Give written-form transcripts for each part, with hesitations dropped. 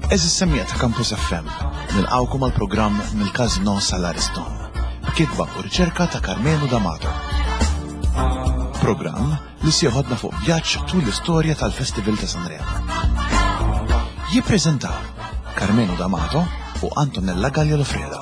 Eżis semmija ta' Campus FM, nilqawkom għal programm mill-Casino Sal-Ariston, kitba u riċerka ta' Carmenu D'Amato. Programm li sieħodna fuq vjaġġ tul l-istorja tal-Festival ta' Sanremo. Jippreżentaw Carmenu D'Amato u Antonella Gallia-Lofreda.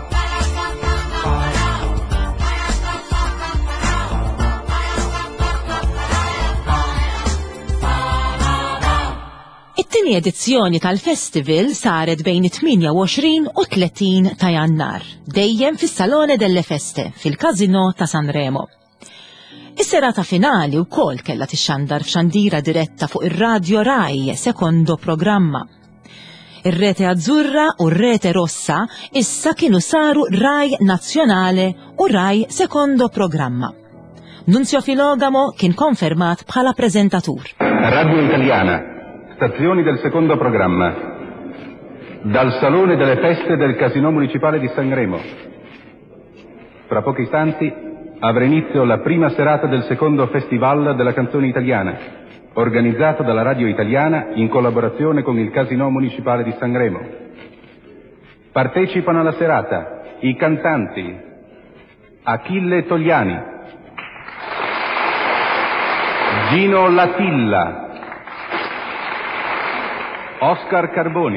It-tieni edizzjoni tal-festival saret bejn 28 u 30 ta' Jannar, dejjem fis-Salone delle Feste fil-Casino ta' Sanremo. Is-serata finali wkoll kellha tixxandar f'xandira diretta fuq ir-Radio Rai sekondo programma. Ir-Rete Azzurra u r-Rete Rossa issa kienu saru Rai Nazzjonale u Rai sekondo programma. Nunzio Filogamo kien konfermat bħala preżentatur. Radio Italiana. Stazioni del secondo programma. Dal Salone delle Feste del Casino Municipale di Sanremo. Fra pochi istanti avrà inizio la prima serata del secondo Festival della Canzone Italiana, organizzato dalla Radio Italiana in collaborazione con il Casino Municipale di Sanremo. Partecipano alla serata i cantanti Achille Togliani, Gino Latilla, Oscar Carboni,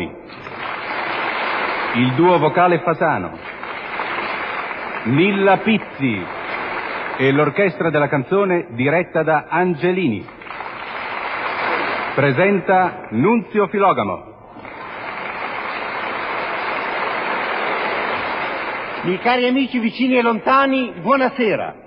il duo vocale Fasano, Nilla Pizzi e l'orchestra della canzone diretta da Angelini. Presenta Nunzio Filogamo. Miei cari amici vicini e lontani, buonasera.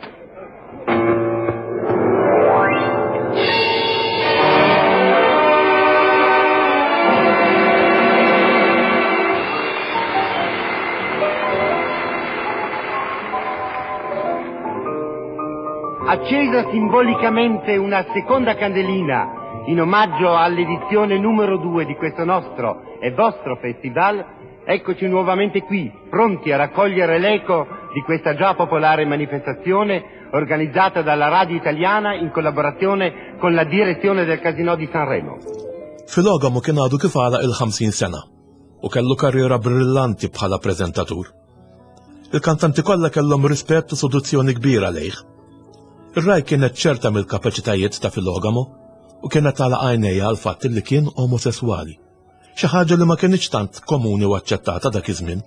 Accesa simbolicamente una seconda candelina in omaggio all'edizione numero 2 di questo nostro e vostro festival, eccoci nuovamente qui, pronti a raccogliere l'eco di questa già popolare manifestazione organizzata dalla Radio Italiana in collaborazione con la direzione del Casino di Sanremo. Filogamo kien għadu kif għala il-50 sena u kellu karriera brillanti bħala preżentatur. Il-kantanti kollha kellhom rispett u soduzzjoni kbira lejh. Ir-Rai kienet ċerta mill-kapaċitajiet ta' Filogamo u kienet tala għajnejja għal fatt li kien omosessuali, xi ħaġa li ma kienx tant komuni u aċċettata dak iż-żmien.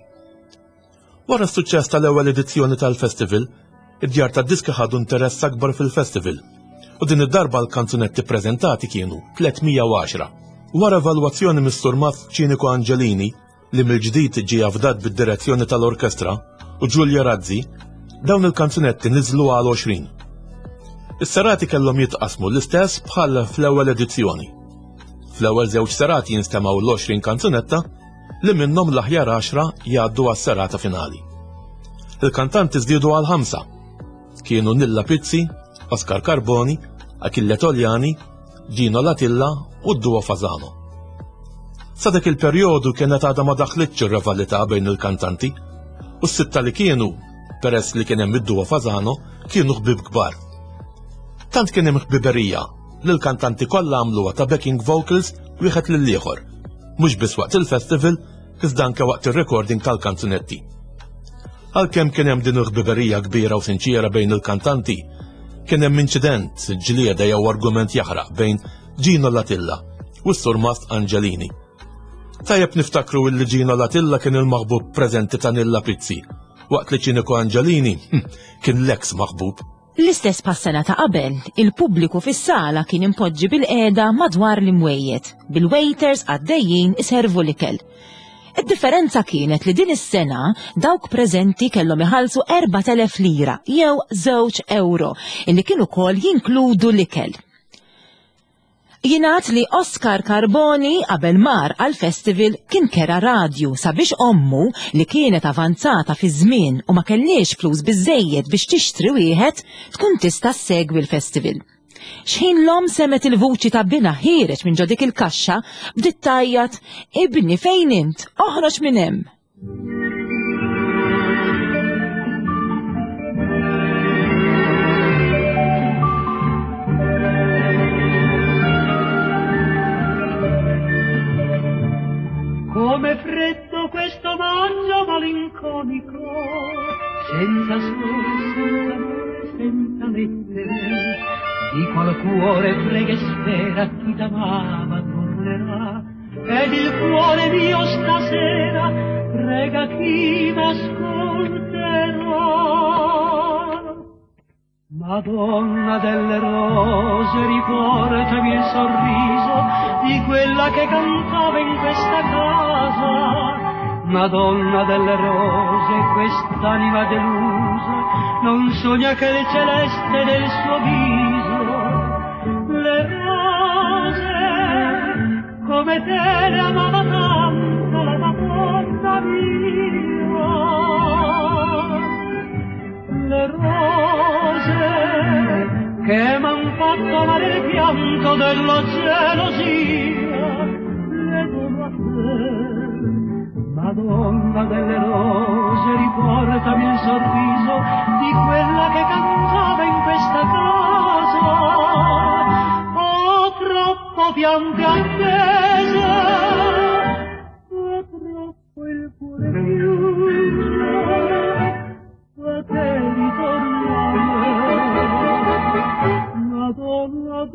Wara s-suċċess tal-ewwel edizzjoni tal-festival, id-djar tad-diski ħadu interess akbar fil-festival u din id-darba l-kanzunetti preżentati kienu 310. Wara evalwazzjoni mis-Sur Matt Cinico Angelini li mill-ġdid ġie avdat bid-direzzjoni tal-orkestra u Giulia Razzi, dawn il-kanzunetti niżlu għal 20. Is-serati kellhom jitqasmu l-istess bħal fl-ewwel edizzjoni. Fl-ewwel żewġ serati jinstemaw l-20 kanzunetta li minnhom l-aħjar 10 jgħaddu għas-serata finali. Il-kantanti żdiedu għal 5. Kienu Nilla Pizzi, Oscar Carboni, Achille Togliani, Gino Latilla u d-duo Fasano. Sa dak il-perjodu kienet għadha ma daħlitx ir-rivalità bejn il-kantanti u s-sitta li kienu, peress li kien hemm id-duo Fasano, kienu ħbieb kbar. Tant kien hemm ħbiberija li l-kantanti kollha għamluha ta' backing vocals wieħed lill-ieħor, mhux biss waqt il-festival, iżda anke waqt ir-recording tal-kanzunetti. Għalkemm kien hemm din il-ħbiberija kbira u sinċiera bejn il-kantanti, kien hemm inċident, ġlieda jew argument jaħraq bejn Gino Latilla u s-Sur Matt Angelini. Tajjeb niftakru li Gino Latilla kien il-maħbub preżenti ta' Nilla Pizzi, waqt li Cinico Angelini kien l-eks maħbub. L-istess pas-sena ta' qabel, il-pubbliku fis-sala kien impoġġi bil-qiegħda madwar l-imwejjed, bil-waiters għaddejjin iservu l-ikel. Id-differenza kienet li din is-sena dawk preżenti kellhom iħallsu 4,000 lira jew €2 illi kienu wkoll jinkludu l-ikel. Jingħad li Oscar Carboni qabel mar għal-festival kien kera radju sabiex ommu li kienet avanzata fi żmien u ma kellix flus biżejjed biex tixtri wieħed tkun tista' ssegwi l-festival. X'ħin l-om semet il-vuċi ta' bina ħireġ minn ġodik il-kaxxa bdiet tajjat ibni fejn int, oħroġ minn hemm. Come freddo questo maggio malinconico, senza sole, senza amore, senza lettere, di qual cuore prega e spera chi t'amava tornerà, ed il cuore mio stasera prega chi m'ascolterà. Madonna delle rose, riportami il sorriso di quella che cantava in questa casa. Madonna delle rose, quest'anima delusa non sogna che il celeste del suo viso. Le rose, come te le amava tanto la Madonna mia. Le rose che m'han fatto amare il pianto della gelosia, le dono a te. Madonna delle rose, riportami il sorriso di quella che cantava in questa casa. Ho troppo piante attese, ho troppo il cuore chiuso, a te ritornare. Madonna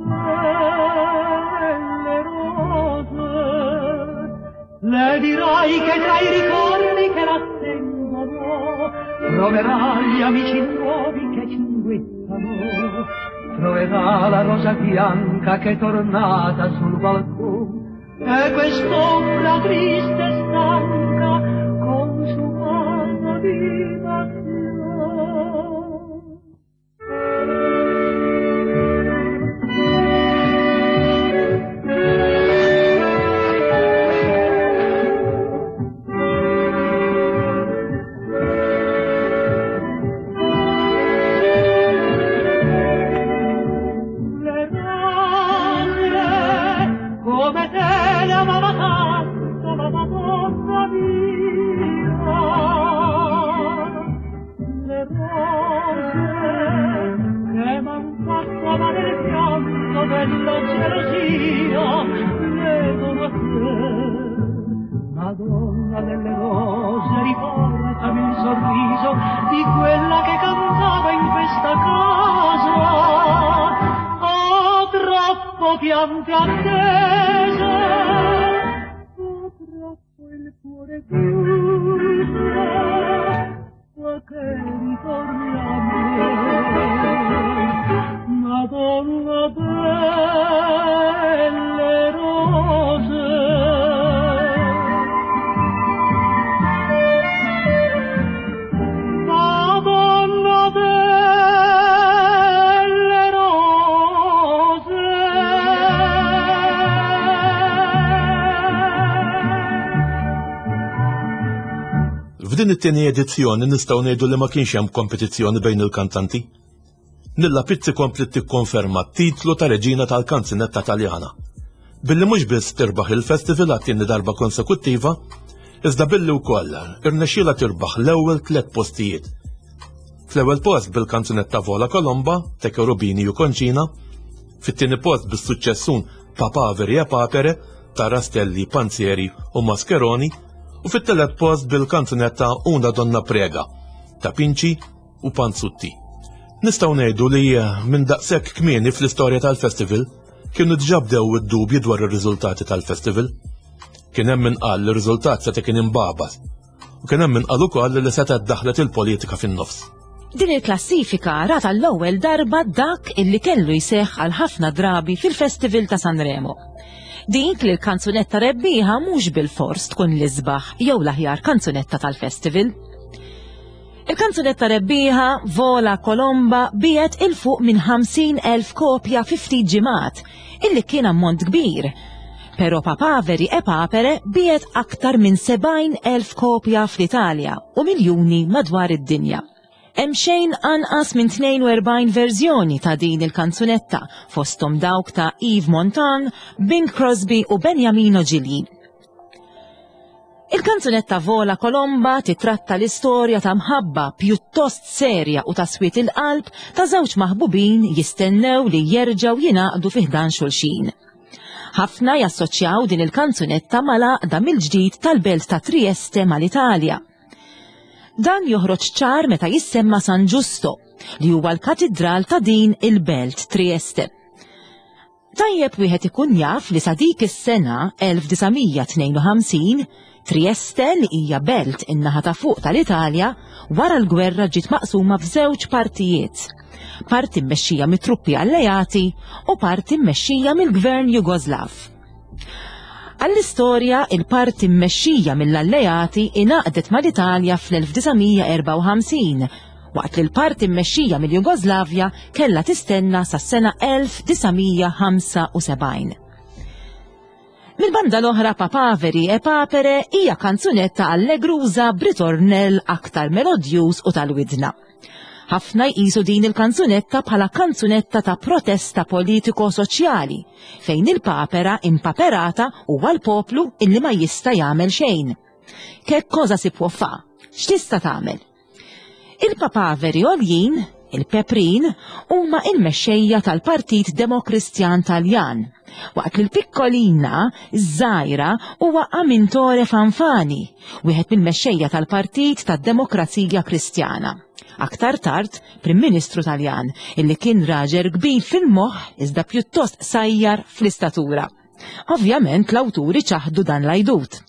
delle rose, le dirai che tra i ricordi che l'attendono troverà gli amici nuovi che cinguettano, troverà la rosa bianca che è tornata sul balcone e quest'ombra triste e stanca consumata di passione. Come te le amava tanto la Madonna mia. Le rose che m'han fatto amare il pianto della gelosia, le dono a te. Madonna delle rose, riportami il sorriso di quella che cantava in questa casa. Ho troppo piante attese, ho troppo il cuore chiuso, ma che ritorni a me. Madonna delle rose. Madonna delle rose. F'din it-tieni edizzjoni nistgħu ngħidu li ma kienx hemm kompetizzjoni bejn il-kantanti. Nilla Pizzi komplet tikkonferma t-titlu ta' reġina tal-kanzunetta Taljana. Billi mhux biss tirbaħ il-festival għat-tieni darba konsekuttiva, iżda billi wkoll irnexxielha tirbaħ l-ewwel 3 postijiet. Fl-ewwel post bil-kanzunetta Vola Colomba, ta' Cherubini u Concina, fit-tieni post bis-suċċessun Papaveri e Papere ta' Rastelli, Panzieri u Mascheroni, u fit-telet post bil-kanzunetta Una Donna Prega ta' Pinci u Panzutti. Nistgħu ngħidu li minn daqshekk kmieni fl-istorja tal-festival kienu diġà bdew id-dubji dwar ir-riżultati tal-festival. Kien hemm min qal li r-riżultat se kien imbagħbad u kien hemm min qal ukoll li se daħlet il-politika fin-nofs. Din il-klassifika rata l-ewwel darba dak illi kellu jseħħ għal ħafna drabi fil-Festival ta' Sanremo. Dik li l-kanzunetta rebbieħa mhux bil-fors tkun l-isbaħ jew l-aħjar kanzunetta tal-festival. Il-kanzunetta rebbieħa Vola Colomba biet il-fuq minn 50,000 kopja fi ftit ġimgħat, illi kien ammont kbir. Però Papaveri e Papere biet aktar minn 70,000 kopja fl-Italja u miljuni madwar id-dinja. Hemm xejn anqas minn 42 verżjoni ta' din il-kanzunetta, fosthom dawk ta' Yves Montand, Bing Crosby u Beniamino Gigli. Il-kanzunetta Vola Colomba titratta l-istorja ta' mħabba pjuttost serja u ta' swiet il-qalb ta' żewġ maħbubin jistennew li jerġgħu jingħaqdu fih dan xulxin. Ħafna jassoċjaw din il-kanzunetta mal-għaqda mill-ġdid tal-belt ta' Trieste mal-Italja. Dan joħroġ ċar meta jissemma San Giusto, li huwa l-katedral ta' din il-belt Trieste. Tajjeb wieħed ikun jaf li sa dik is-sena 1952 Trieste li hija belt in-naħa ta' fuq tal-Italja wara l-gwerra ġiet maqsuma f'żewġ partijiet. Parti mmexxija mit-truppi allejati u parti mmexxija mill-gvern Jugoslav. Għall-istorja il-parti mmexxija mill-allejati ingħaqdet mal-Italja fl-1954, waqt li l-parti mmexxija mill-Jugoslavja kellha tistenna sas-sena 1975. Mill-banda l-oħra Papaveri e Papere hija kanzunetta allegruża b'ritornell aktar melodjuż u tal-widna. Ħafna jqisu din il-kanzunetta bħala kanzunetta ta' protesta politiko-soċjali, fejn il-papera impaperata huwa l-poplu illi ma jista' jagħmel xejn. Kek cosa si può fa? X'tista' tagħmel? Il-papaveri għoljin, il-peprin, huma il-mexxejja tal-Partit Demokristjan Taljan, waqt li l-pikkolina, żgħira, huwa Amintore Fanfani, wieħed mill-mexxejja tal-Partit tad-Demokrazija Kristjana. Aktar tard, Prim Ministru Taljan, illi kien raġel kbir fil-moħħ iżda pjuttost sajjar fl-istatura. Ovvjament l-awturi ċaħdu dan l-għajdut.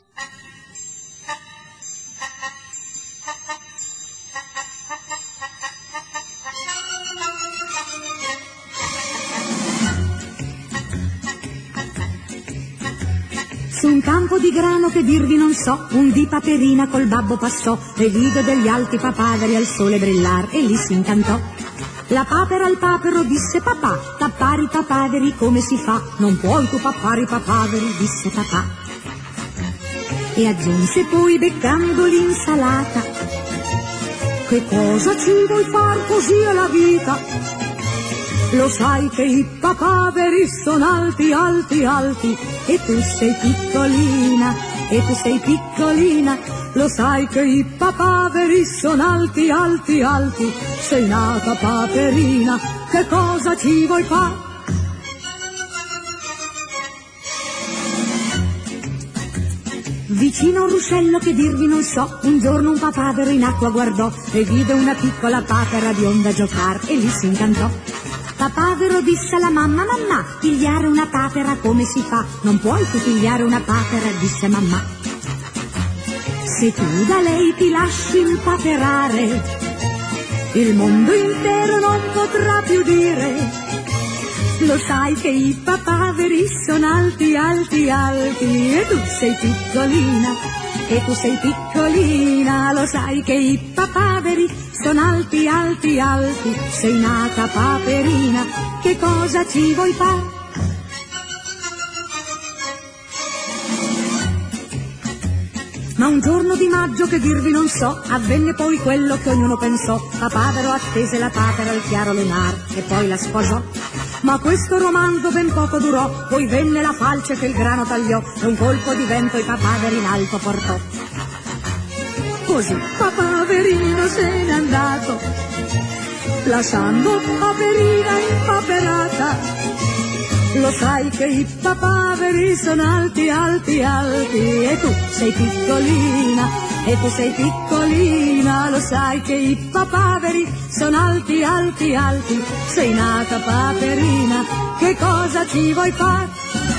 Su un campo di grano che dirvi non so, un di Paperina col babbo passò e vide degli alti papaveri al sole brillar e lì si incantò. La papera al papero disse papà, tappare i papaveri come si fa? Non puoi tu tappare i papaveri, disse papà. E aggiunse poi beccando l'insalata, che cosa ci vuoi far così alla vita? Lo sai che i papaveri sono alti, alti, alti, e tu sei piccolina, e tu sei piccolina. Lo sai che i papaveri sono alti, alti, alti, sei nata paperina, che cosa ci vuoi fare? Vicino a un ruscello che dirvi non so, un giorno un papavero in acqua guardò e vide una piccola papera bionda giocare e lì si incantò. Papavero disse alla mamma, mamma, pigliare una papera come si fa? Non puoi tu pigliare una papera, disse mamma. Se tu da lei ti lasci impaperare, il mondo intero non potrà più dire. Lo sai che i papaveri sono alti, alti, alti, e tu sei piccolina, e tu sei piccolina. Lo sai che i papaveri sono alti, alti, alti, sei nata paperina, che cosa ci vuoi fare? Ma un giorno di maggio che dirvi non so, avvenne poi quello che ognuno pensò. Papavero attese la papera al chiaro lunar e poi la sposò. Ma questo romanzo ben poco durò, poi venne la falce che il grano tagliò e un colpo di vento i papaveri in alto portò. Così Papaverino se n'è andato, lasciando Paperina impaperata. Lo sai che i papaveri sono alti, alti, alti, e tu sei piccolina, e tu sei piccolina. Lo sai che i papaveri sono alti, alti, alti, sei nata paperina, che cosa ci vuoi fare?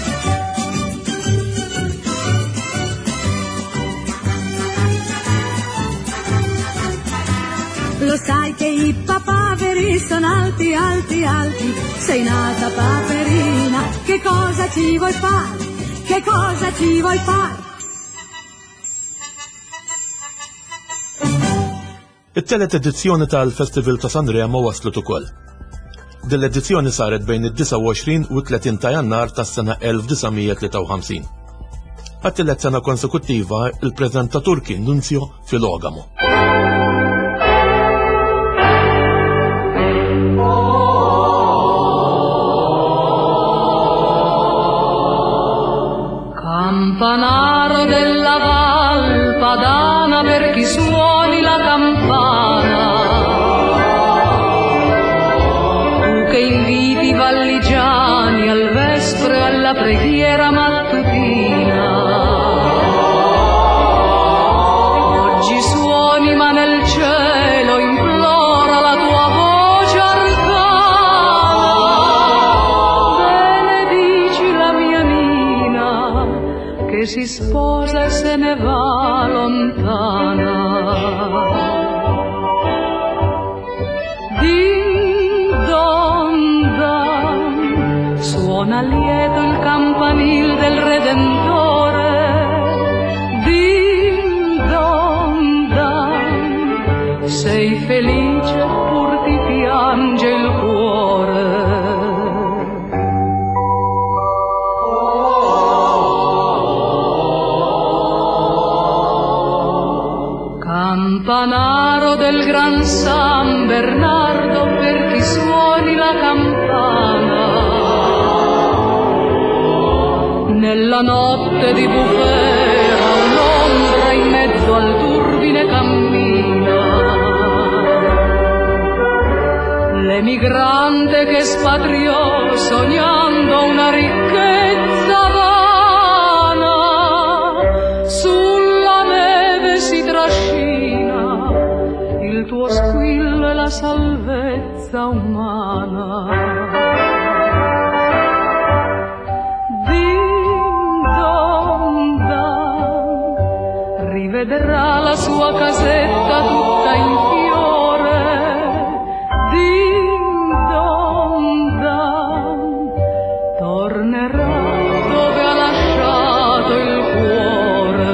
Lo sai che i papaveri sono alti, alti, alti, sei nata paperina, che cosa ci vuoi fare? Che cosa ci vuoi fare? It-telet edizzjoni tal-Festival ta' Sanremo waslet ukoll. Din l-edizzjoni saret bejn id-29 u 30 ta' Jannar tas-sena 1953. Għat-tielet sena konsekuttiva il-preżentatur kien Nunzio Filogamo. Campanaro della Val Padana, per chi suoni la campana, tu che inviti i valligiani al vespro vespre alla preghiera mattutina. Oggi suoni ma nel cielo implora la tua voce arcana. Benedici la mia Nina che si sposa e se ne va lontana. Suona lieto il campanil del Redentore, din don dan, sei felice pur ti piange il cuore. Campanaro del Gran San Bernardo, per chi suoni la campana. Nella notte di bufera un'ombra in mezzo al turbine cammina. L'emigrante che spatriò sognando una ricchezza vana, sulla neve si trascina il tuo squillo e la salvezza umana. Rivedrà la sua casetta tutta in fiore, din don dan, tornerà dove ha lasciato il cuore.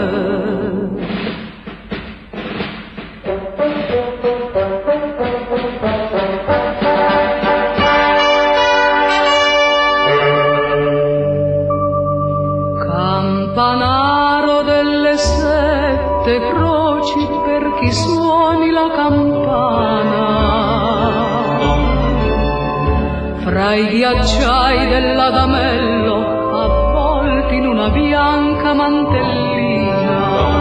Campanaro delle sette croci, per chi suoni la campana. Fra i ghiacciai dell'Adamello, avvolti in una bianca mantellina,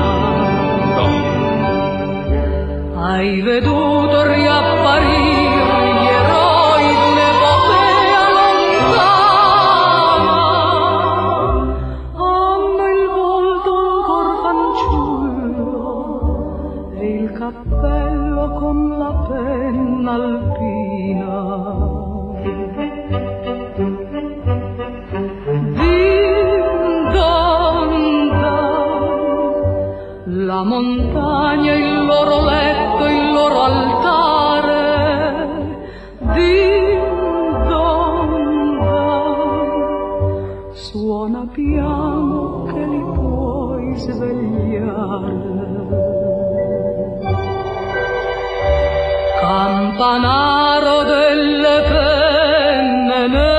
hai veduto riapparire gli eroi d'un'epopea lontana. Hanno il volto ancor fanciullo e il cappello con la penna alpina. La montagna, il loro letto, il loro altare, din don dan, suona piano che li puoi svegliare. Campanaro delle penne nere,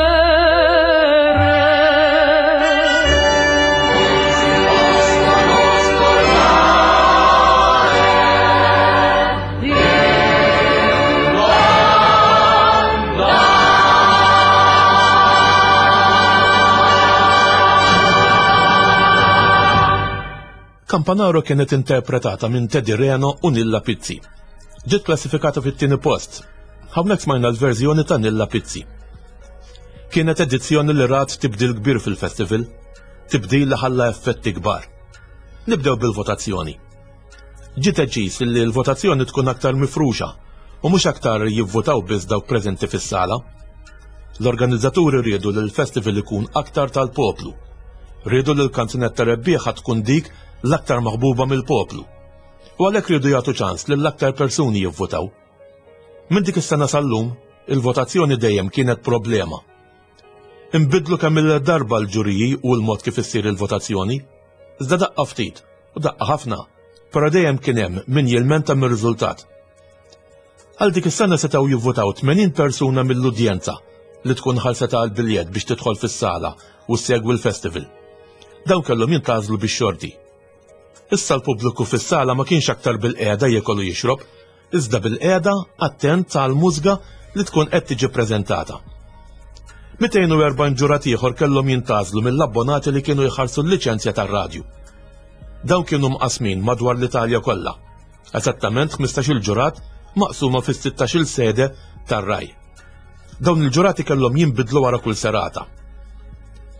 Campanaro kienet interpretata minn Teddy Reno u Nilla Pizzi. Ġiet klassifikata fit-tieni post. Hawnhekk smajna l-verżjoni ta' Nilla Pizzi. Kienet edizzjoni li rat tibdil kbir fil-festival, tibdil li ħalla effetti kbar. Nibdew bil-votazzjoni. Ġiet deċiż li l-votazzjoni tkun aktar mifruxa u mhux aktar jivvotaw biss dawk preżenti fis-sala. L-organizzaturi riedu li l-festival ikun aktar tal-poplu. Riedu li l-kanzunetta rebbieħa tkun dik l-aktar maħbuba mill-poplu. U għalhekk riedu jagħtu ċans li l-aktar persuni jivvotaw. Minn dik is-sena sal-lum, il-votazzjoni dejjem kienet problema. Inbidlu kemm il-darba l-ġuriji u l-mod kif issir il-votazzjoni, iżda daqqa ftit u daqqa ħafna, però dejjem kien hemm min jilmenta mir-riżultat. Għal dik is-sena setgħu jivvotaw 80 persuna mill-udjenza li tkun ħalset għal biljett biex tidħol fis-sala u ssegwi l-festival. Dawn kellhom jintgħażlu bix-xorti. Issa l-pubbliku fis-sala ma kienx aktar bil-qiegħda jekolu jixrob, iżda bil-qiegħda attent tal-mużika li tkun qed tiġi ppreżentata. 240 ġurat ieħor kellhom jintgħażlu mill-abbonati li kienu jħarsu l-liċenzja tar-radju. Dawn kienu mqasmin madwar l-Italja kollha. Eżattament 15-il ġurat maqsuma fis-16-il sede tar-Rai. Dawn il-ġurati kellhom jinbidlu wara kull serata.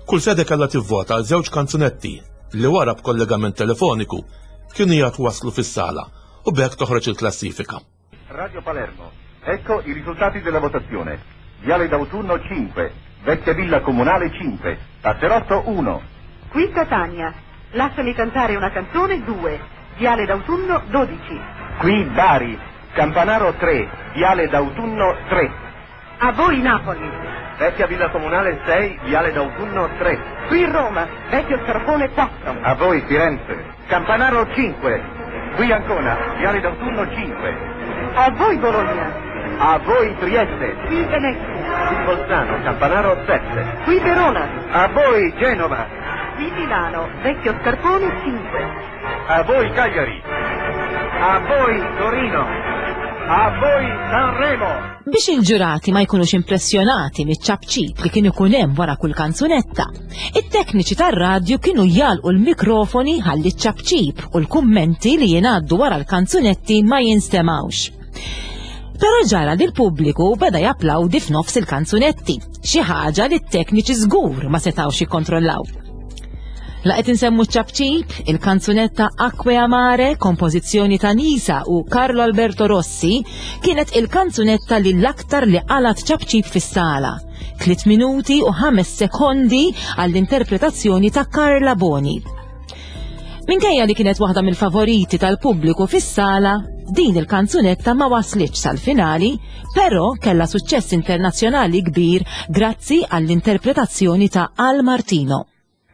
Kull sede kellha tivvota għal żewġ kanzunetti li wara b'kollegament telefoniku kienu waslu fis-sala u b'hekk toħroġ il-klassifika. Radio Palermo, ecco i risultati della votazione. Viale d'Autunno 5, Vecchia Villa Comunale 5, Passerotto 1. Qui Catania, lasciami cantare una canzone 2, Viale d'Autunno 12. Qui Bari, Campanaro 3, Viale d'Autunno 3. A voi Napoli. Vecchia Villa Comunale 6, Viale d'Autunno 3. Qui Roma, Vecchio Scarpone 4. A voi Firenze, Campanaro 5. Qui Ancona, Viale d'Autunno 5. A voi Bologna. A voi Trieste. Qui Venezia. Qui Bolzano, Campanaro 7. Qui Verona. A voi Genova. Qui Milano, Vecchio Scarpone 5. A voi Cagliari. A voi Torino. A voi Sanremo. Biex il-ġurati ma jkunux impressjonati mit-ċabċib li kienu ikun hemm wara kull kanzunetta, it-tekniċi tar-radju kienu jalqu l-mikrofoni ħalli ċ-ċabċib u l-kummenti li jingħaddu wara l-kanzunetti ma jinstemawx. Però ġara li l-pubbliku beda japplawdi f'nofs il-kanzunetti, xi ħaġa li t-tekniċi żgur ma setgħux jikkontrollaw. Laqet insemmu ċabċib, il-kanzunetta Acque Amare, kompożizzjoni ta' Nisa u Carlo Alberto Rossi, kienet il-kanzunetta li l-aktar li qalat ċabċib fis-sala. 3 minuti u 5 sekondi għall-interpretazzjoni ta' Carla Boni. Minkejja li kienet waħda mill-favoriti tal-pubbliku fis-sala, din il-kanzunetta ma waslitx sal-finali, però kellha suċċess internazzjonali kbir grazzi għall-interpretazzjoni ta' Al Martino.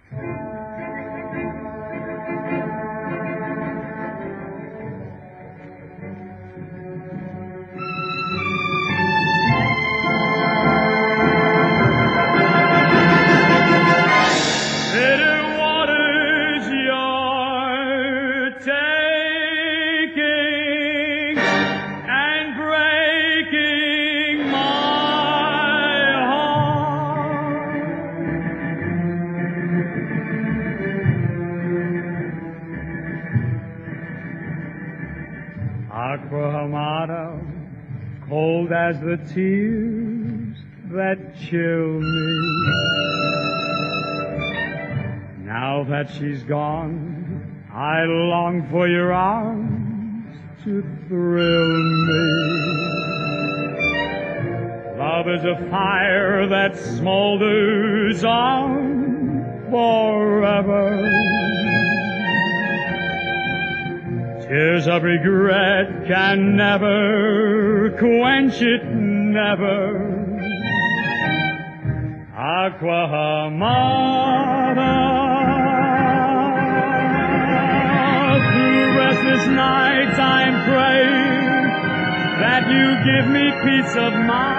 Acqua amara, cold as the tears that chill me. Now that she's gone, I long for your arms to thrill me. Love is a fire that smolders on forever. Tears of regret can never quench it, never. Acqua amara. Through restless nights I'm praying that you give me peace of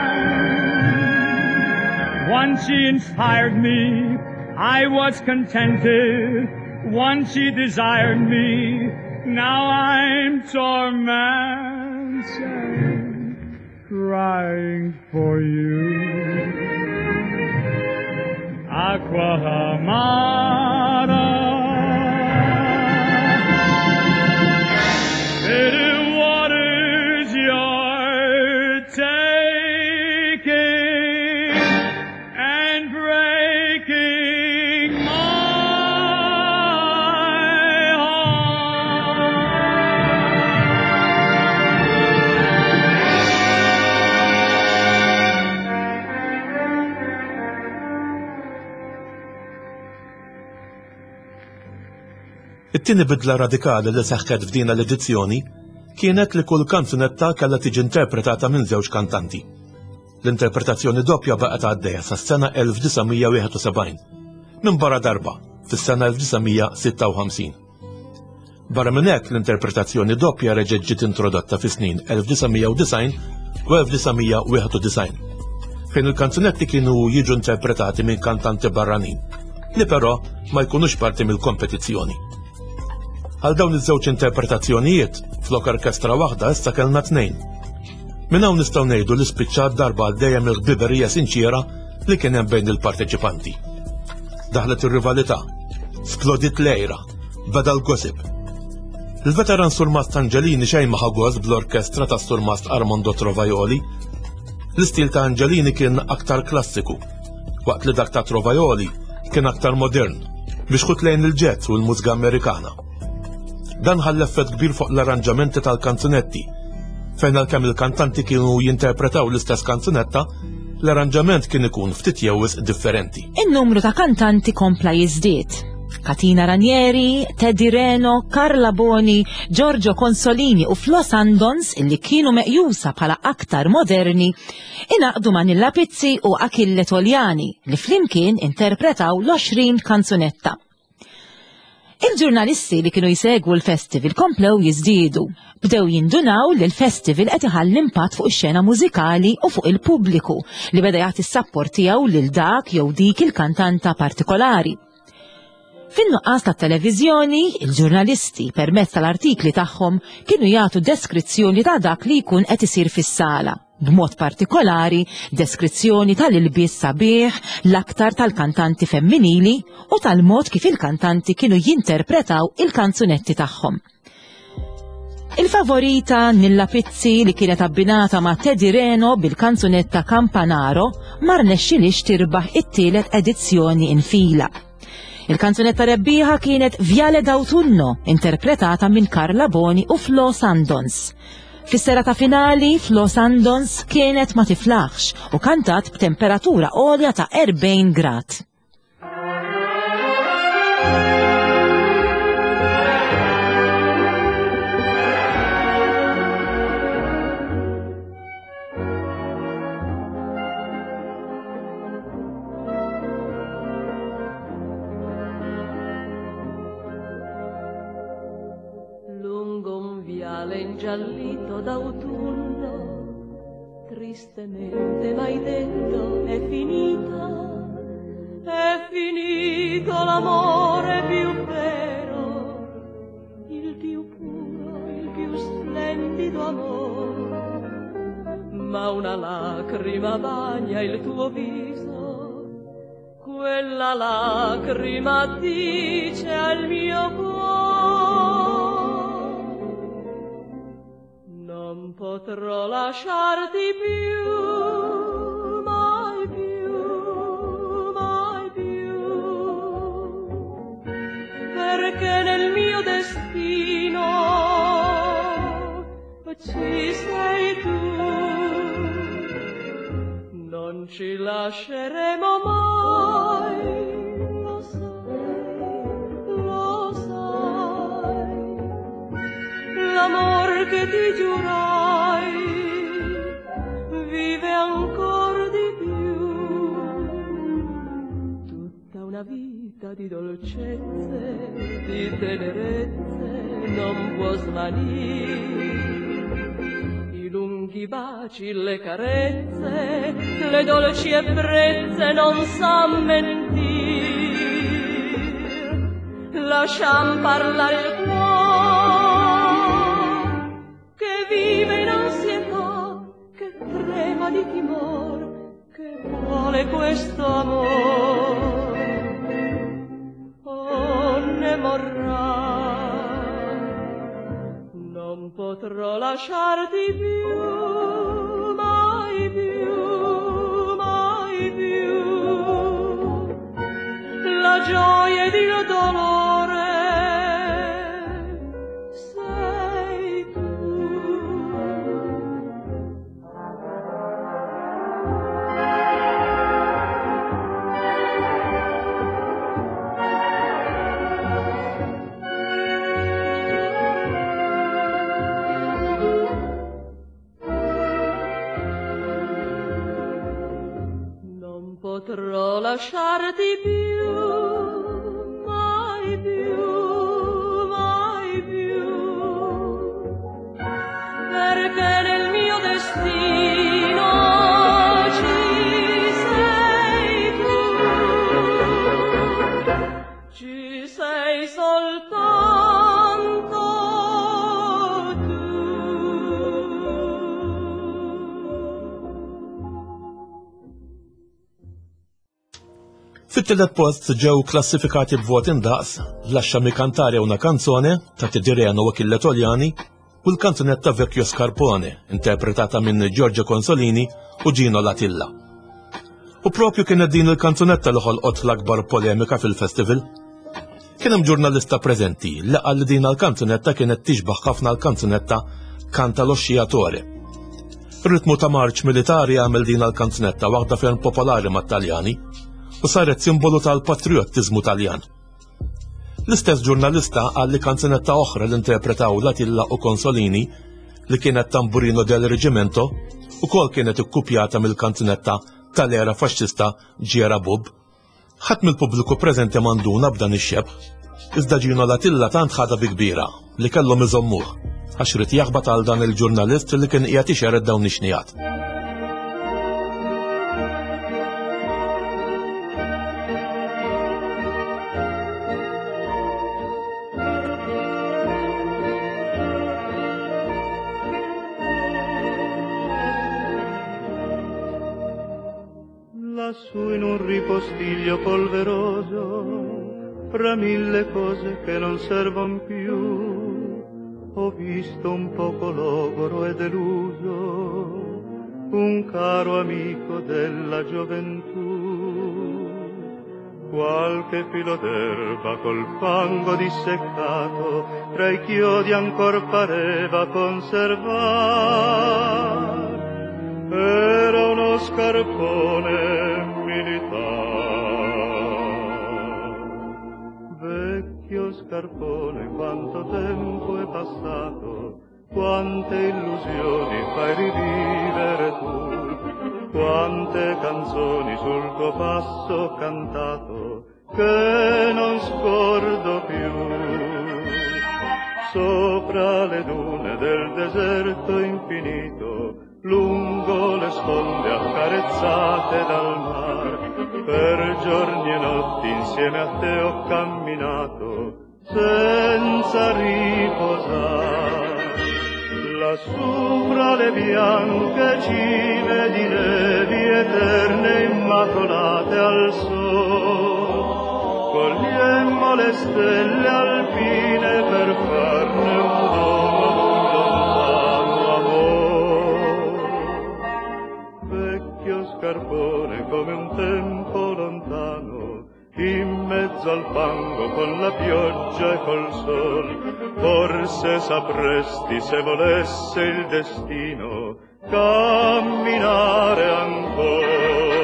mind. Once she inspired me, I was contented. Once she desired me, now I'm tormented, crying for you. Acqua amara. Bitter waters you're taking and breaking my It-tieni bidla radikali li seħħet f'din l-edizzjoni kienet li kull kanzunetta kellha tiġi interpretata minn żewġ kantanti. L-interpretazzjoni doppja baqgħet għaddejja sas-sena 1971, minn barra darba fis-sena 1956. Barra minn hekk l-interpretazzjoni doppja reġgħet ġiet introdotta fis-snin 1990 u 1991, fejn il-kanzunetti kienu jiġu interpretati minn kantanti barranin, li però ma jkunux parti mill-kompetizzjoni. Għal dawn iż-żewġ interpretazzjonijiet fl-orkestra waħda issa kellna 2. Minn hawn nistgħu ngħidu li spiċċat darba għal dejjem il-ħbiberija sinċiera li kien hemm bejn il-parteċipanti. Daħlet ir-rivalità, splodit lejra, beda l-gossip. Il-veteran Surmast Angelini xejn ma ħagoż bl-orkestra ta' Surmast Armando Trovajoli. L-istil ta' Angelini kien aktar klassiku, waqt li dak ta' Trovajoli kien aktar modern, mixħut lejn il-ġazz u l-mużika Amerikana. Dan ħall effett kbir fuq l-arranġamenti tal-kanzunetti, fejn għalkemm il-kantanti kienu jinterpretaw l-istess kanzunetta, l-arranġament kien ikun ftit jew differenti. In-numru ta' kantanti kompla jiżdied. Katina Ranieri, Teddy Reno, Carla Boni, Giorgio Consolini u Flo Sandons, illi kienu meqjusa bħala aktar moderni, inaqdu ma' Nilla Pizzi u Achille Toljani li flimkien interpretaw l-20 kanzunetta. Il-ġurnalisti li kienu jsegwu l-festival komplew jiżdiedu. Bdew jindunaw li l-festival qed iħall impatt fuq ix-xena mużikali u fuq il-pubbliku li beda jagħti s-sapport tiegħu lil dak jew dik il-kantanta partikolari. Fin-nuqqas tat-televiżjoni, il-ġurnalisti permezz tal-artikli tagħhom kienu jagħtu deskrizzjoni ta' dak li jkun qed isir fis-sala. B'mod partikolari, deskrizzjoni tal-ilbies sabiħ, l-aktar tal-kantanti femminili u tal-mod kif il-kantanti kienu jinterpretaw il-kanzunetti tagħhom. Il-favorita Nilla Pizzi li kienet abbinata ma' Teddy Reno bil-kanzunetta Campanaro ma rnexxilix tirbaħ it-tielet edizzjoni infila. Il-kanzunetta rebbieħa kienet Viale d'autunno, interpretata minn Carla Boni u Flo Sandons. Fis-serata finali, Flo Sandons kienet ma tiflaħx u kantat b'temperatura għolja ta' 40 grad. Ingiallito d'autunno, tristemente m'hai detto è finito l'amore più vero, il più puro, il più splendido amore, ma una lacrima bagna il tuo viso, quella lacrima dice al mio cuore: non potrò lasciarti più, mai più, mai più, perché nel mio destino ci sei tu. Non ci lasceremo mai, lo sai, l'amor che ti giurai vive ancor di più. Tutta una vita di dolcezze, di tenerezze non può svanire. I lunghi baci, le carezze, le dolci ebbrezze non san mentir. Lasciam parlare il cuore che vive in ansietà, che trema di timore, che vuole questo amore. Oh, ne morrà, non potrò lasciarti più, mai più, mai più. La gioia ed il dolore sei tu. Non potrò lasciarti più, mai più, mai più, perché nel mio destino ci sei tu, ci sei soltanto tu. Fit-tielet post ġew klassifikati b'vot indaqs Lasciami cantare una canzone ta' Teddy Reno u Achille Toljani u l-kanzunetta Vecchio Scarpone, interpretata minn Giorgio Consolini u Gino Latilla. U propju kienet din il-kanzunetta li ħolqot l-akbar polemika fil-festival. Kien hemm ġurnalista preżenti li qal li din l-kanzunetta kienet tixbaħ ħafna l-kanzunetta Canta lo Sciatore. Ir-ritmu ta' marċ militari għamel din l-kanzunetta waħda ferm popolari mat-Taljani u saret simbolu tal-patriottiżmu Taljan. L-istess ġurnalista qal li kanzunetta oħra li interpretaw Latilla u Consolini li kienet Tamburino del Reggimento ukoll kienet ikkupjata mill-kanzunetta tal-era faxxista Ġiera Bub. Ħadd mill-pubbliku preżenti manduna b'dan ix-xebħ, iżda Gino Latilla tant ħada bi kbira li kellhom iżommuh għax rid jaħbad għal dan il-ġurnalist li kien qiegħed ixered dawn ix-xnijat. Lassù in un ripostiglio polveroso, fra mille cose che non servon più, ho visto un poco logoro e deluso, un caro amico della gioventù. Qualche filo d'erba col fango disseccato, tra i chiodi ancor pareva conservar. Era uno scarpone militare. Vecchio scarpone, quanto tempo è passato, quante illusioni fai rivivere tu, quante canzoni sul tuo passo cantato che non scordo più. Sopra le dune del deserto infinito, lungo le sponde accarezzate dal mar, per giorni e notti insieme a te ho camminato senza riposare. Lassù fra le bianche cime di nevi eterne immacolate al sole, cogliemmo le stelle alpine per farne un domo, un lontano amore. Vecchio scarpone come un tempo lontano, in mezzo al fango con la pioggia e col sol, forse sapresti, se volesse il destino, camminare ancora.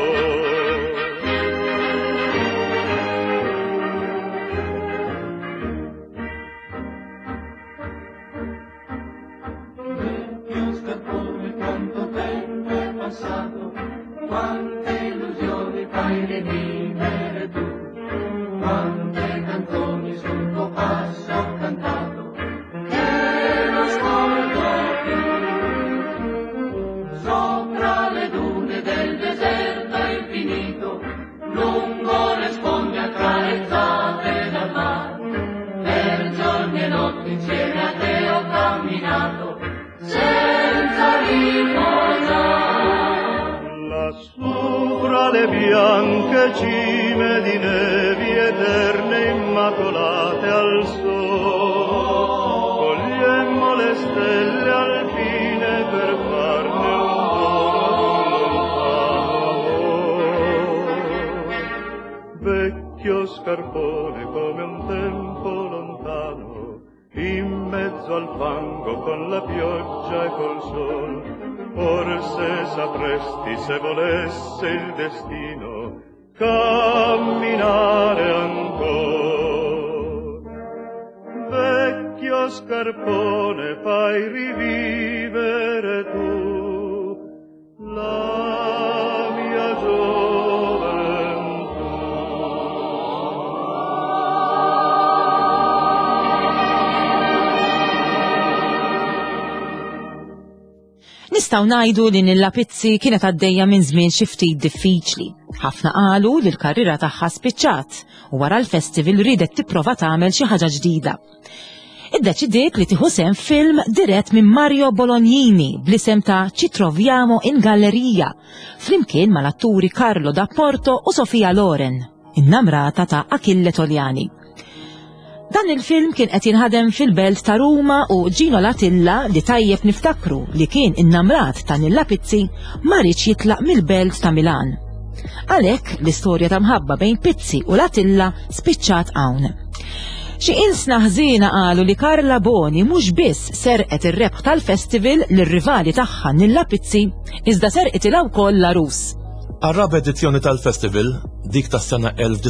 Vecchio scarpone, quanto tempo è passato, quante illusioni fai rivivere tu, quante canzoni sul tuo passo ho cantato, che non scordo più. Sopra le dune del deserto infinito, lungo le sponde accarezzate dal mar, per giorni e notti insieme a te ho camminato, senza riposare. Lassù fra le bianche cime di nevi eterne immacolate al sole, cogliemmo le stelle alpine per farne un dono, un lontano amore. Vecchio scarpone come un tempo lontano, in mezzo al fango con la pioggia e col sol, forse sapresti, se volesse il destino, camminare ancora. Vecchio scarpone, fai rivivere tu la mia gioventù. Nistgħu ngħidu li Nilla Pizzi kienet għaddejja minn żmien xi ftit diffiċli. Ħafna qalu li l-karriera tagħha spiċċat u wara l-festival ridet tipprova tagħmel xi ħaġa ġdida. Iddeċidiet li tieħu sehem film dirett minn Mario Bolognini bl-isem ta' Ci troviamo in galleria, flimkien mal-atturi Carlo D'Apporto u Sofia Loren, innamrata ta' Achille Togliani. Dan il-film kien qed jinħadem fil-belt ta' Ruma u Gino Latilla li tajjeb niftakru li kien innamrat ta' Nilla Pizzi ma rridx jitlaq mill-belt ta' Milan. Għalhekk l-istorja ta' mħabba bejn Pizzi u Latilla spiċċat hawn. Xi ilsna ħżiena qalu li Karla Boni mhux biss serqet ir-rebħ tal-festival lir-rivali tagħha Nilla Pizzi, iżda serqet wkoll l-arus. Għar-raba edizzjoni tal-festival, dik tas-sena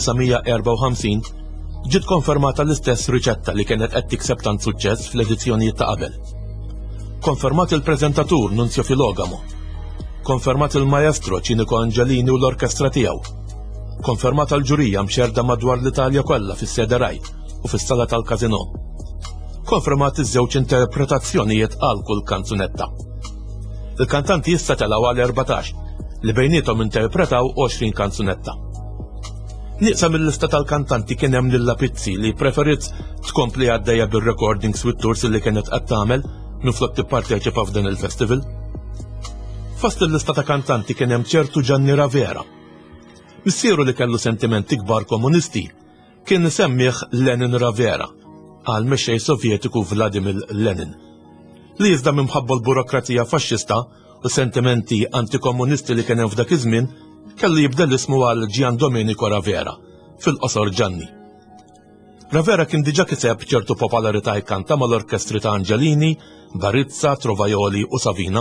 1954, ġiet konfermata l-istess riċetta li kienet qed tikseb tant suċċess fl-edizzjonijiet ta' qabel. Konfermat il-preżentatur Nunzio Filogamo, konfermat il-maestro Cinico Angelini u l-orkestra tiegħu, konfermat l-ġurija mxerda madwar l-Italja kollha fis-Sede Rai u fis-sala tal-Casino. Konfermat iż-żewġ interpretazzjonijiet għal kull kanzunetta. Il-kantanti issa telgħu għal 14 li bejniethom interpretaw 20 kanzunetta. Nieqsa mill-lista tal-kantanti kien hemm Nilla Pizzi li preferit tkompli għaddejja bir-recordings u t-tours li kienet qed tagħmel minflok tipparteċipa f'dan il-festival. Fost il-lista ta' kantanti kien hemm ċertu Gianni Ravera. Missieru li kellu sentimenti kbar komunisti kien isemmih Lenin Ravera għal mexxej Sovjetiku Vladimir Lenin, li iżda minħabba l-burokrazija faxxista u sentimenti antikomunisti li kien hemm f'dak iż-żmien kellu jibdel ismu għal Gian Domenico Ravera, fil-qosor Gianni. Ravera kien diġà kiseb ċertu popolarità jkanta mal-orkestri ta' Angelini, Barizza, Trovajoli u Savina.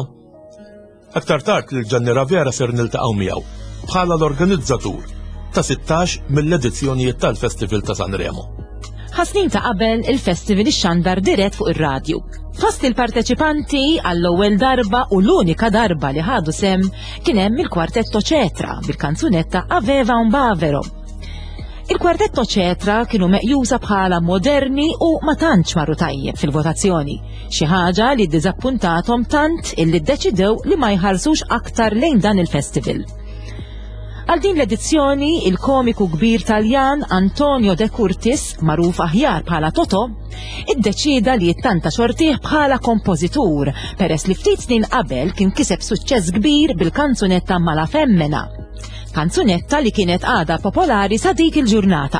Aktar tard li Gianni Ravera ser niltaqgħu miegħu bħala l-organizzatur ta' 16 mill-edizzjonijiet tal-Festival ta' Sanremo. Ħasnin ta' qabel il-festival ixxandar dirett fuq ir-radju. Fost il-parteċipanti għall-ewwel darba u l-unika darba li ħadu sem kien hemm il-Kwartetto Cetra bil-kanzunetta Aveva un Bavero. Il-Kwartetto Cetra kienu meqjusa bħala moderni u ma tantx marru tajjeb fil-votazzjoni, xi ħaġa li ddiżappuntathom tant illi ddeċidew li ma jħallsux aktar lejn dan il-festival. Għal din l-edizzjoni, il-komiku kbir Taljan Antonio De Curtis, magħruf aħjar bħala Toto, iddeċida li jittanta xortih bħala kompożitur, peress li ftit snin qabel kien kiseb suċċess kbir bil-kanzunetta Mala Femmena, kanzunetta li kienet għada popolari sa dik il-ġurnata.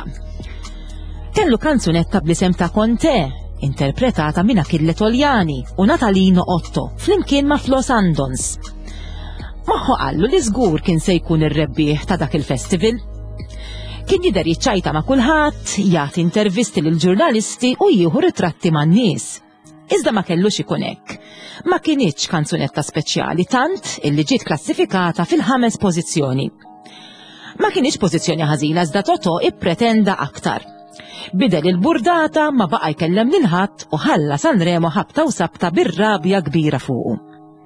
Kellu kanzunetta bl-isem ta' Conte, interpretata minn Achille Toljani u Natalino Otto, flimkien ma' Flo Sandons. Maħħu għallu li żgur kien se jkun ir-rebbieħ ta' dak il-festival. Kien jidher jiċċajta ma' kulħadd, jagħti intervisti lil ġurnalisti u jieħu ritratti man-nies. Iżda ma kellux ikun hekk. Ma kienitx kanzunetta speċjali tant illi ġiet klassifikata fil-5 pożizzjoni. Ma kienx pożizzjoni ħażina iżda Toto ippretenda aktar. Bidel il-burdata ma baqa' jkellem lil ħadd u ħalla Sanremo ħabta u sabta bir-rabja kbira fuqu.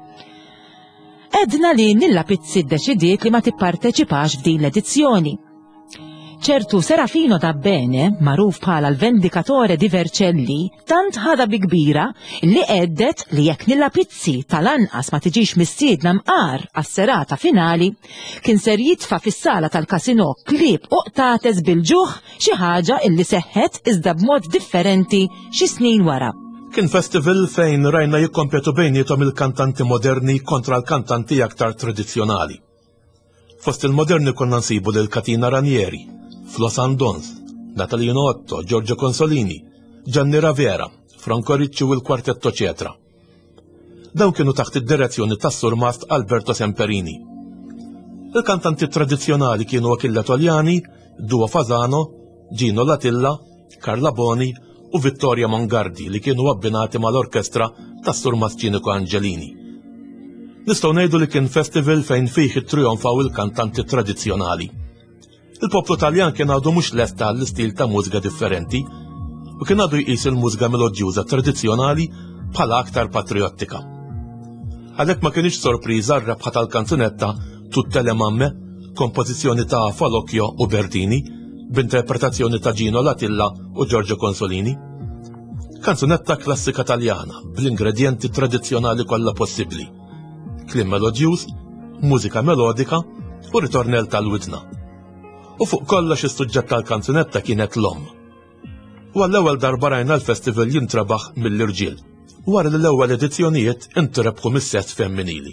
Edna li Nilla Pizzi ddeċidiet li ma tipparteċipax f'din l-edizzjoni. ċertu Serafino Dabbene, magħruf bħala l-Vendikatore di Vercelli, tant ħada bi kbira li għeddet li jekk Nilla Pizzi tal-anqas ma tiġix mistiedna mqar għas-serata finali, kien ser jitfa' fis-sala tal-Casino klieb uqtates bil-ġuħ xi ħaġa illi seħħet iżda b'mod differenti xi snin wara. Kien festival fejn rajna jikkompetu bejnietom il-kantanti moderni kontra l-kantanti aktar tradizzjonali. Fost il-moderni konna nsibu lil Katina Ranieri, Flo Sandons, Natalino Otto, Giorgio Consolini, Gianni Ravera, Franco Ricci u l-Kwartetto Cetra. Dawn kienu taħt id-direzzjoni tas-surmast Alberto Semperini. Il-kantanti tradizzjonali kienu Achille Toljani, Duo Fasano, Gino Latilla, Carla Boni u Vittoria Mongardi li kienu abbinati mal-orkestra tas-surmast Cinico Angelini. Nistgħu ngħidu li kien festival fejn fih ittrionfaw il-kantanti tradizzjonali. Il-poplu Taljan kien għadu mhux lesta għall-istil ta' mużika differenti u kien għadu jqis il-mużika melodjuża tradizzjonali bħala aktar patriottika. Għalhekk ma kienx sorpriża r-rebħa tal-kanzunetta Tutte le mamme, kompożizzjoni ta' Falocchio u Bertini, b'interpretazzjoni ta' Gino Latilla u Giorgio Consolini. Kanzunetta klassika taljana bl-ingredienti tradizzjonali kollha possibbli. Kliem melodjuż, mużika melodika u ritornell tal-widna. U fuq kollox is-suġġett tal-kanzunetta kienet l-omm. U għall-ewwel darba rajna l-festival jintrabaħ mill-irġiel, wara li l-ewwel edizzjonijiet intirebħu mis-sess femminili.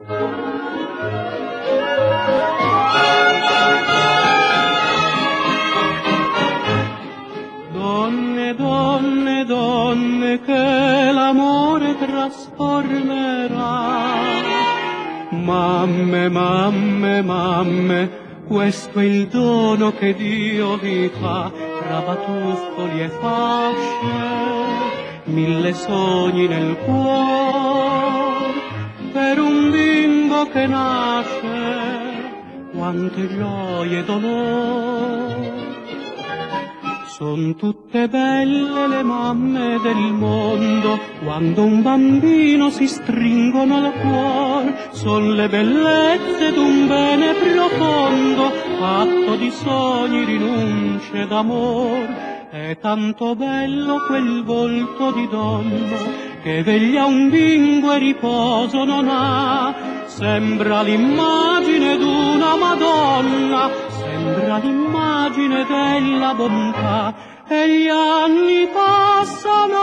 Donne, donne, che l'amore trasformerà. Mamme, mamme, mamme, questo è il dono che Dio vi fa, tra batuffoli e fasce, 1000 sogni nel cuore, per un bimbo che nasce, quante gioie e dolore. Son tutte belle le mamme del mondo, quando un bambino si stringono al cuore, son le bellezze d'un bene profondo, fatto di sogni, rinunce d'amor. È tanto bello quel volto di donna, che veglia un bimbo e riposo non ha, sembra l'immagine d'una Madonna, sembra l'immagine della bontà. E gli anni passano,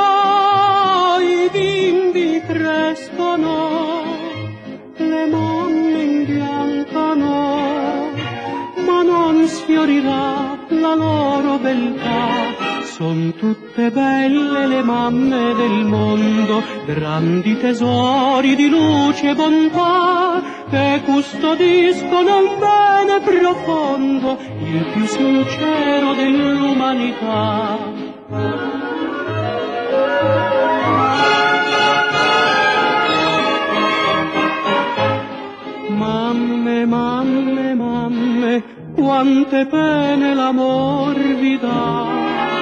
i bimbi crescono, le mamme imbiancano, ma non sfiorirà la loro beltà. Son tutte belle le mamme del mondo, grandi tesori di luce e bontà, che custodiscono un bene profondo, il più sincero dell'umanità. Mamme, mamme, mamme, quante pene l'amor vi dà.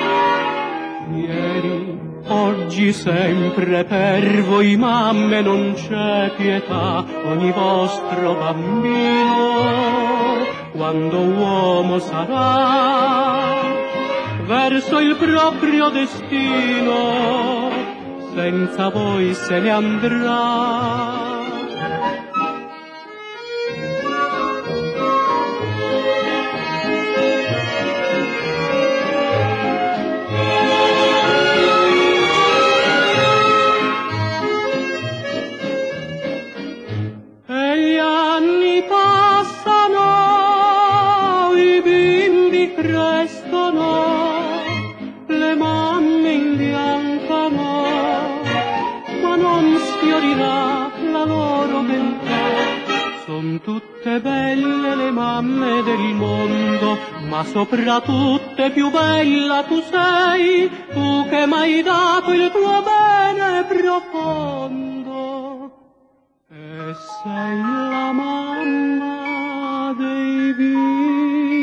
Ieri, oggi, sempre per voi mamme non c'è pietà. Ogni vostro bambino, quando uomo sarà, verso il proprio destino, senza voi se ne andrà. Le mamme imbiancano, ma non sfiorirà la loro beltà. Son tutte belle le mamme del mondo, ma soprattutto più bella tu sei, tu che m'hai dato il tuo bene profondo. E sei la mamma dei bimbi.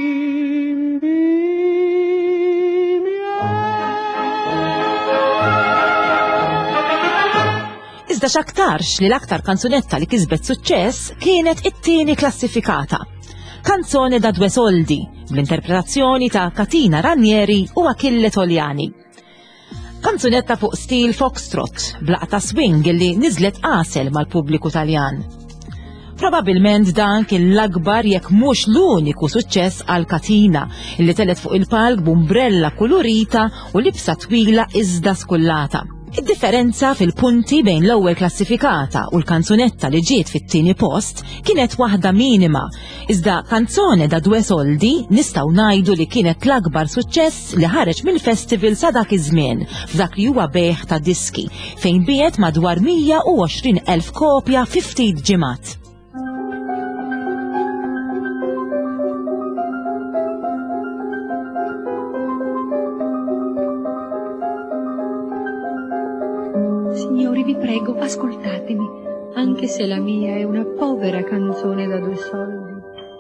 Iżda x'aktarx li l-aktar kanzunetta li kisbet suċċess kienet it-tieni klassifikata. Kanzone da due soldi, bl-interpretazzjoni ta' Katina Ranieri u Achille Togliani. Kanzunetta fuq stil foxtrot, blaqta swing li niżlet qasel mal-pubbliku Taljan. Probabilment dan kien l-akbar jekk mhux l-uniku suċċess għal Katina, illi telet fuq il-palk b'umbrella kulurita u libsa twila iżda skullata. Id-differenza fil-punti bejn l-ewwel klassifikata u l-kanzunetta li ġiet fit-tieni post kienet waħda minima, iżda Kanzone da due soldi nistgħu ngħidu li kienet l-akbar suċċess li ħareġ mill-festival sa dak iż-żmien f'dak li huwa bejgħ ta' diski fejn biegħet madwar 120,000 kopja fi ftit ġimgħat. Signori, vi prego, ascoltatemi, anche se la mia è una povera canzone da due soldi.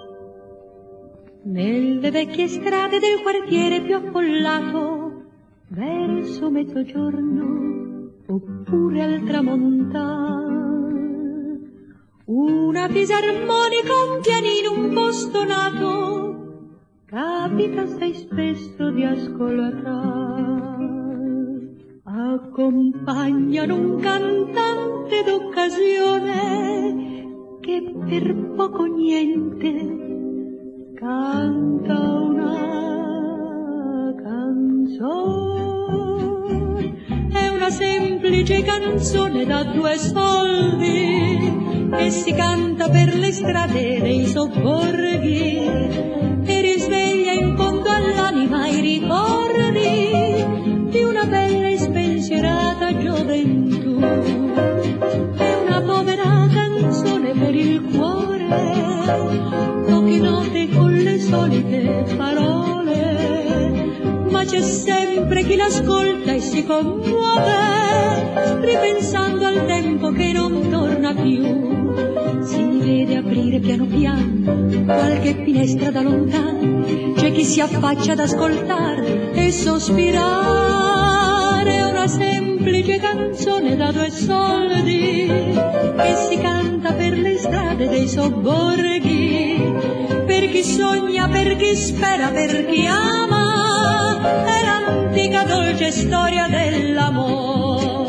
Nelle vecchie strade del quartiere più affollato, verso mezzogiorno oppure al tramontare, una fisarmonica, un pianino, un po' stonato, capita assai spesso di ascoltare. Accompagnano un cantante d'occasione che per poco niente canta una canzone. È una semplice canzone da due soldi che si canta per le strade dei sobborghi e risveglia in fondo all'anima i ricordi di una bella e spensierata gioventù. È una povera canzone per il cuore, poche note solite parole, ma c'è sempre chi l'ascolta e si commuove, ripensando al tempo che non torna più. Si vede aprire piano piano qualche finestra da lontano, c'è chi si affaccia ad ascoltare e sospirare. Una semplice canzone da 2 soldi che si canta per le strade dei sobborghi, per chi sogna, per chi spera, per chi ama, è l'antica dolce storia dell'amore.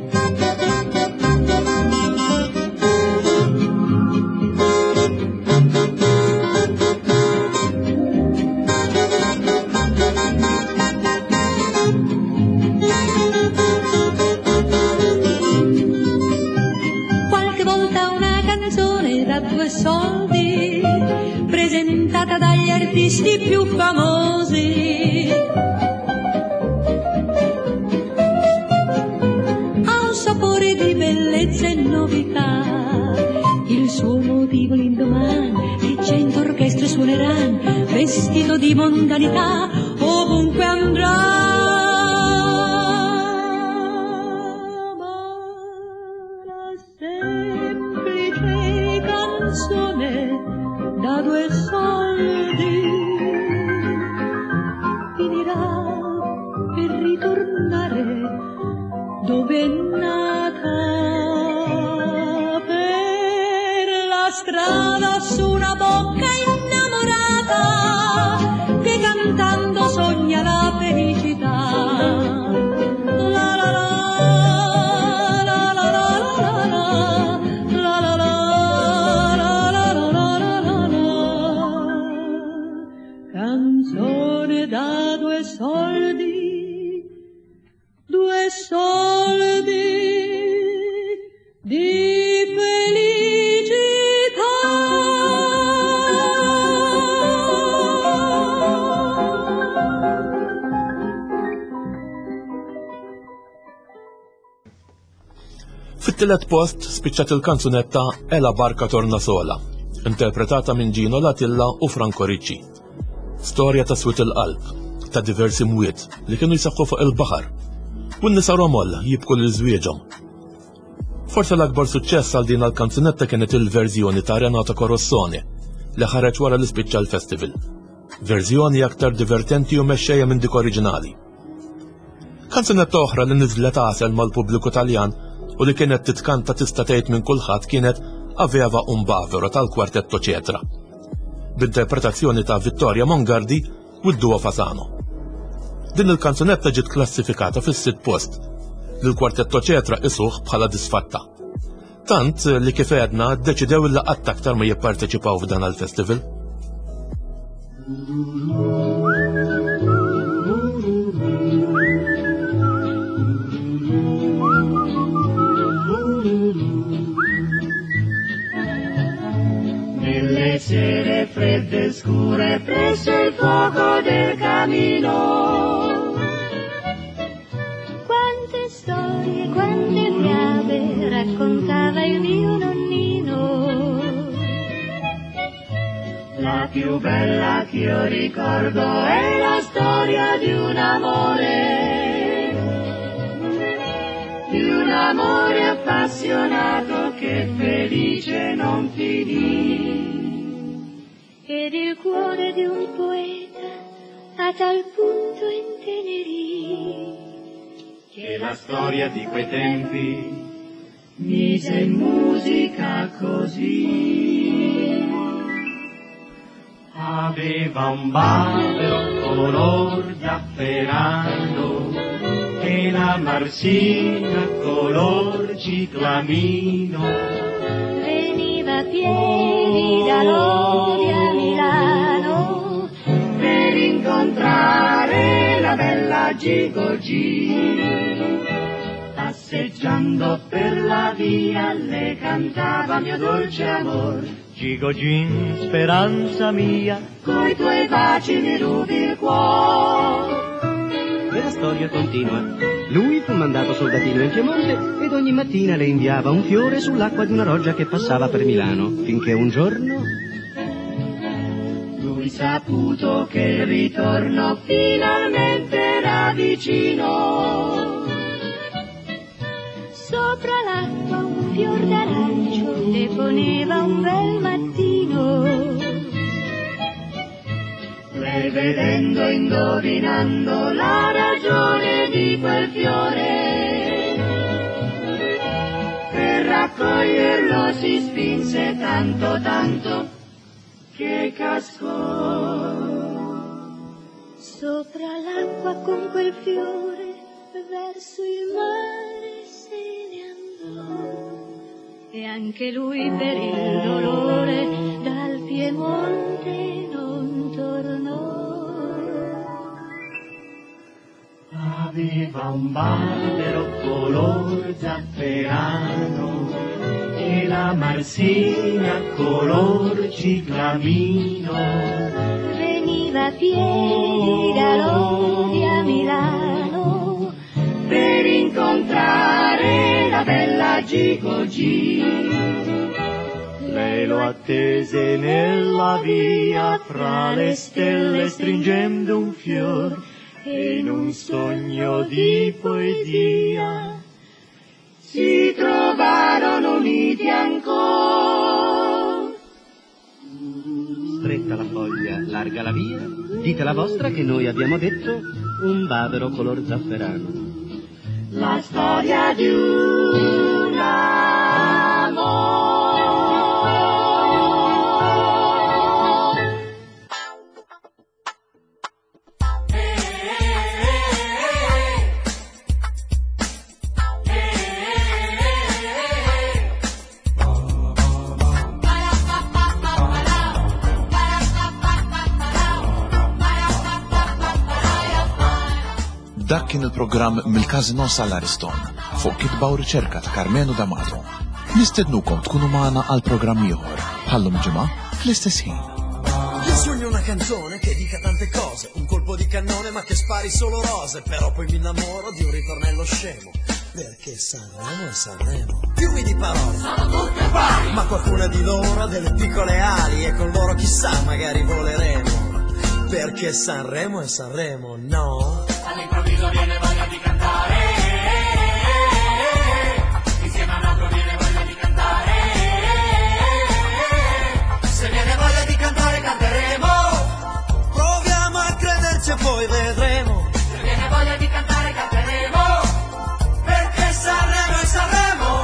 Da 2 soldi, presentata dagli artisti più famosi, ha un sapore di bellezza e novità. Il suo motivo l'indomani che 100 orchestre suoneranno, vestito di mondanità, ovunque andrà. Da 2 soldi finirà per ritornare dove è nata, per la strada su una bocca innamorata che cantando sogna la felicità. Canzone da 2 soldi, 2 soldi di felicità. Fit-tielet post spiċċat il-kanzunetta E la barca torna sola, interpretata minn Gino Latilla u Franco Ricci. Storja ta' swit il-qalb, ta' diversi mwiet li kienu jsaqqu fuq il-baħar, u n-nisa romoll jibku l-żwieġhom. Forse l-akbar suċċess għal din għal-kanzunetta kienet il-verżjoni ta' Renato Corossoni li ħareġ wara l-ispiċċa l-festival. Verżjoni aktar divertenti u mexxejja minn dik oriġinali. Kanzunetta oħra li niżlet għasel mal-pubbliku Taljan u li kienet titkanta tista' tgħid minn kulħadd kienet Aveva un bavero tal-Kwartetto Cetra, b'interpretazzjoni ta' Vittoria Mongardi u d-Duo Fasano. Din il-kanzunetta ġiet klassifikata fis-6 post li l-Kwartetto Cetra isuh bħala disfatta. Tant li kif għedna ddeċidew li qatt aktar ma jipparteċipaw f'dan il-festival. Nelle sere fredde e scure presso il fuoco del camino, quante storie, quante fiabe raccontava il mio nonnino. La più bella che io ricordo è la storia di un amore appassionato che felice non finì. Ed il cuore di un poeta a tal punto intenerì che la storia di quei tempi mise in musica così. Aveva un bavero color zafferano e la marsina color ciclamino. Veniva a piedi da Lodi a Milano per incontrare la bella Gigogì. Passeggiando per la via le cantava mio dolce amor. Gigogin, speranza mia, coi tuoi baci mi rubi il cuore. E la storia continua. Lui fu mandato soldatino in Piemonte ed ogni mattina le inviava un fiore sull'acqua di una roggia che passava per Milano, finché un giorno lui saputo che il ritorno finalmente era vicino. Sopra l'acqua un fior d'arancio deponeva un bel mattino. Lei vedendo, indovinando la ragione di quel fiore, per raccoglierlo si spinse tanto tanto che cascò. Sopra l'acqua con quel fiore verso il mare se ne andò, e anche lui per il dolore dal Piemonte non tornò. Aveva un barbero color zafferano e la marsina color ciclamino. Veniva a piedi da Lodi a Milano per incontrare la bella Gico-Gi. Lei lo attese nella via fra le stelle stringendo un fior, e in un sogno di poesia si trovarono uniti ancora. Stretta la foglia, larga la via, dite la vostra che noi abbiamo detto un bavero color zafferano. La storia di un amore. Dak kien il-programm mill-Kazino sal-Ariston fuq kitba u riċerka ta' Carmenu D'Amato. Nistednukom tkunu magħna għal programm ieħor bħallum ġimgħa fl-istess ħin. Io sogno una canzone che dica tante cose, un colpo di cannone ma che spari solo rose, però poi mi innamoro di un ritornello scemo, perché Sanremo è Sanremo. Fiumi di parole, sono tutte pari, ma qualcuna di loro ha delle piccole ali e con loro chissà magari voleremo, perché Sanremo è Sanremo, no? All'improvviso viene voglia di cantare, insieme a un altro viene voglia di cantare, se viene voglia di cantare canteremo, proviamo a crederci e poi vedremo, se viene voglia di cantare canteremo, perché Sanremo è Sanremo.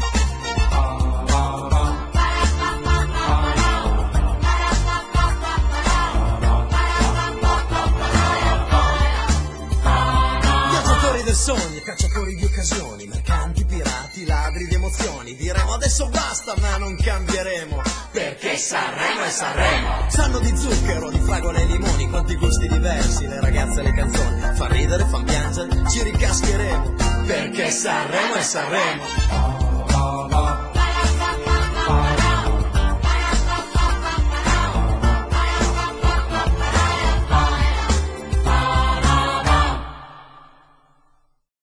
Sogni, cacciatori di occasioni, mercanti, pirati, ladri di emozioni. Diremo adesso basta ma non cambieremo, perché Sanremo è Sanremo. Sanno di zucchero, di fragole e limoni, quanti gusti diversi, le ragazze e le canzoni. Fa ridere, fan piangere, ci ricascheremo, perché Sanremo è Sanremo.